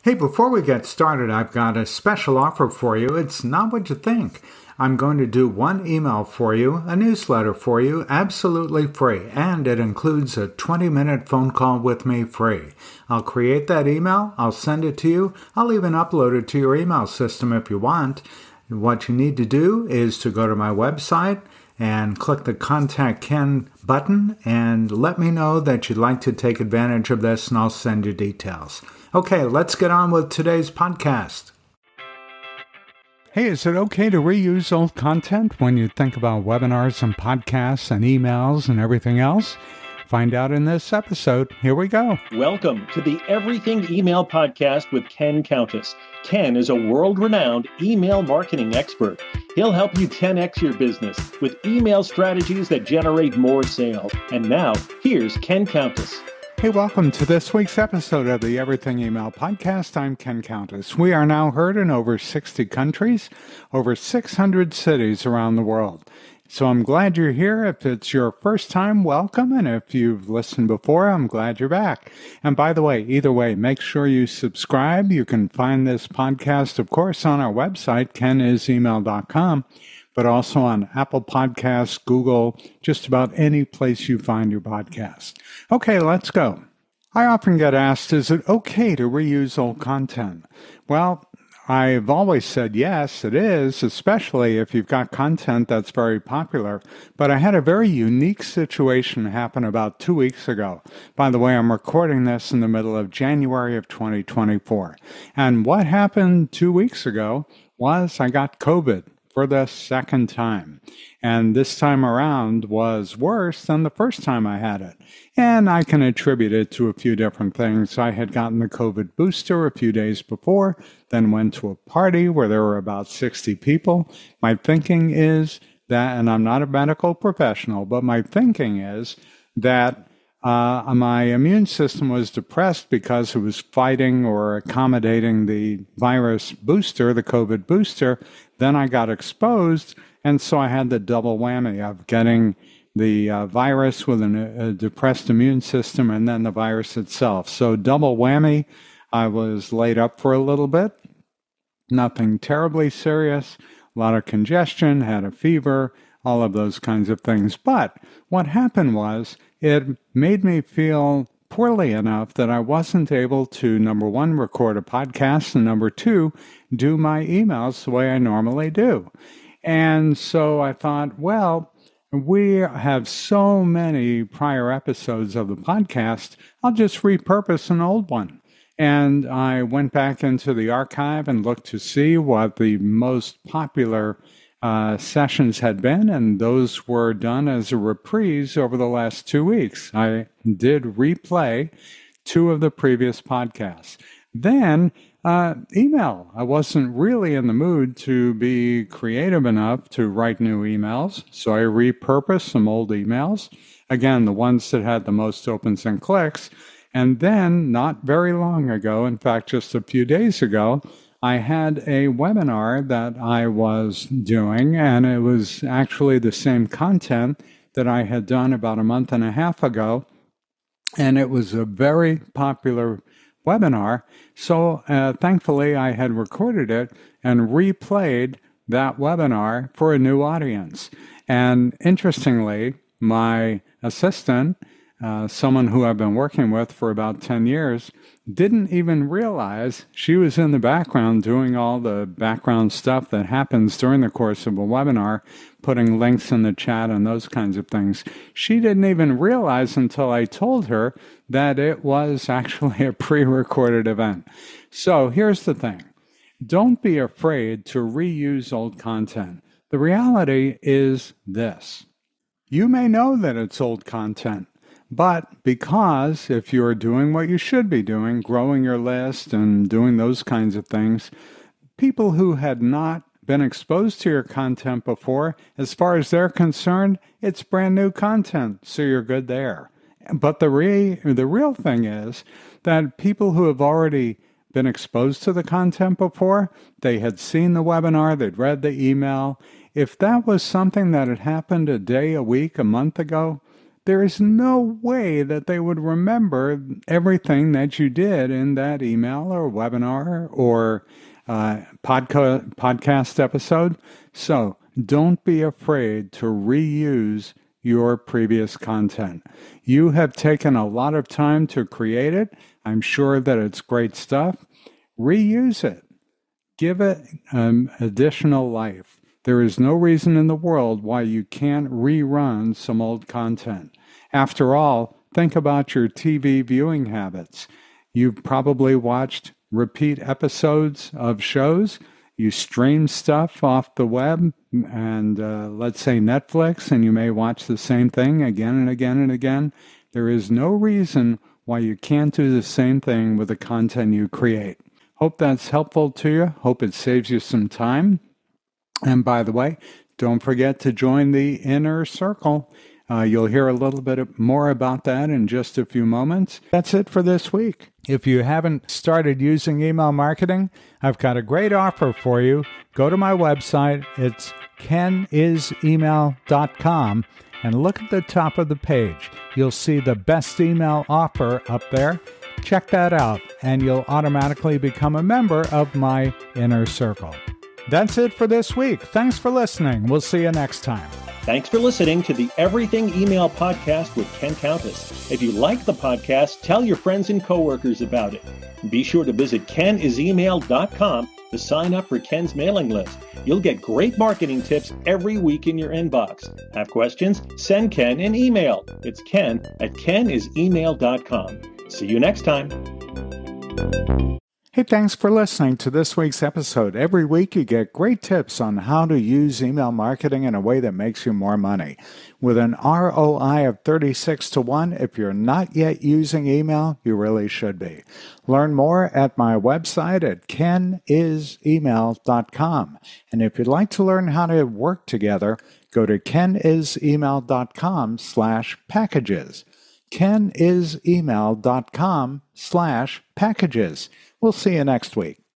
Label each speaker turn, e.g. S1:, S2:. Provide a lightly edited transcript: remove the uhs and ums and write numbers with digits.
S1: Hey, before we get started, I've got a special offer for you. It's not what you think. I'm going to do one email for you, a newsletter for you, absolutely free, and it includes a 20-minute phone call with me free. I'll create that email, I'll send it to you, I'll even upload it to your email system if you want. What you need to do is to go to my website and click the Contact Ken button and let me know that you'd like to take advantage of this, and I'll send you details. Okay, let's get on with today's podcast. Hey, is it okay to reuse old content when you think about webinars and podcasts and emails and everything else? Find out in this episode. Here we go.
S2: Welcome to the Everything Email Podcast with Ken Countess. Ken is a world-renowned email marketing expert. He'll help you 10x your business with email strategies that generate more sales. And now, here's Ken Countess.
S1: Hey, welcome to this week's episode of the Everything Email Podcast. I'm Ken Countess. We are now heard in over 60 countries, over 600 cities around the world. So I'm glad you're here. If it's your first time, welcome. And if you've listened before, I'm glad you're back. And by the way, either way, make sure you subscribe. You can find this podcast, of course, on our website, kenisemail.com, but also on Apple Podcasts, Google, just about any place you find your podcast. Okay, let's go. I often get asked, is it okay to reuse old content? Well, I've always said yes, it is, especially if you've got content that's very popular. But I had a very unique situation happen about 2 weeks ago. By the way, I'm recording this in the middle of January of 2024. And what happened 2 weeks ago was I got COVID for the second time. And this time around was worse than the first time I had it. And I can attribute it to a few different things. I had gotten the COVID booster a few days before, then went to a party where there were about 60 people. My thinking is that, and I'm not a medical professional, but my thinking is that my immune system was depressed because it was fighting or accommodating the virus booster, the COVID booster. Then I got exposed, and so I had the double whammy of getting the virus with a depressed immune system and then the virus itself. So double whammy, I was laid up for a little bit. Nothing terribly serious, a lot of congestion, had a fever, all of those kinds of things. But what happened was it made me feel poorly enough that I wasn't able to, number one, record a podcast, and number two, do my emails the way I normally do. And so I thought, well, we have so many prior episodes of the podcast, I'll just repurpose an old one. And I went back into the archive and looked to see what the most popular sessions had been, and those were done as a reprise over the last 2 weeks. I did replay 2 of the previous podcasts. Then email. I wasn't really in the mood to be creative enough to write new emails, so I repurposed some old emails. Again, the ones that had the most opens and clicks. And then, not very long ago, in fact, just a few days ago, I had a webinar that I was doing, and it was actually the same content that I had done about a month and a half ago, and it was a very popular webinar. So thankfully, I had recorded it and replayed that webinar for a new audience. And interestingly, my assistant, someone who I've been working with for about 10 years, didn't even realize she was in the background doing all the background stuff that happens during the course of a webinar, putting links in the chat and those kinds of things. She didn't even realize until I told her that it was actually a pre-recorded event. So here's the thing. Don't be afraid to reuse old content. The reality is this. You may know that it's old content. But because if you're doing what you should be doing, growing your list and doing those kinds of things, people who had not been exposed to your content before, as far as they're concerned, it's brand new content, so you're good there. But the real thing is that people who have already been exposed to the content before, they had seen the webinar, they'd read the email. If that was something that had happened a day, a week, a month ago, there is no way that they would remember everything that you did in that email or webinar or podcast episode. So don't be afraid to reuse your previous content. You have taken a lot of time to create it. I'm sure that it's great stuff. Reuse it. Give it additional life. There is no reason in the world why you can't rerun some old content. After all, think about your TV viewing habits. You've probably watched repeat episodes of shows. You stream stuff off the web and let's say Netflix, and you may watch the same thing again and again and again. There is no reason why you can't do the same thing with the content you create. Hope that's helpful to you. Hope it saves you some time. And by the way, don't forget to join the Inner Circle. You'll hear a little bit more about that in just a few moments. That's it for this week. If you haven't started using email marketing, I've got a great offer for you. Go to my website. It's kenisemail.com and look at the top of the page. You'll see the best email offer up there. Check that out, and you'll automatically become a member of my Inner Circle. That's it for this week. Thanks for listening. We'll see you next time.
S2: Thanks for listening to the Everything Email Podcast with Ken Countess. If you like the podcast, tell your friends and coworkers about it. Be sure to visit kenisemail.com to sign up for Ken's mailing list. You'll get great marketing tips every week in your inbox. Have questions? Send Ken an email. It's ken@kenisemail.com. See you next time.
S1: Hey, thanks for listening to this week's episode. Every week you get great tips on how to use email marketing in a way that makes you more money. With an ROI of 36 to 1, if you're not yet using email, you really should be. Learn more at my website at kenisemail.com. And if you'd like to learn how to work together, go to kenisemail.com/packages. kenisemail.com/packages. We'll see you next week.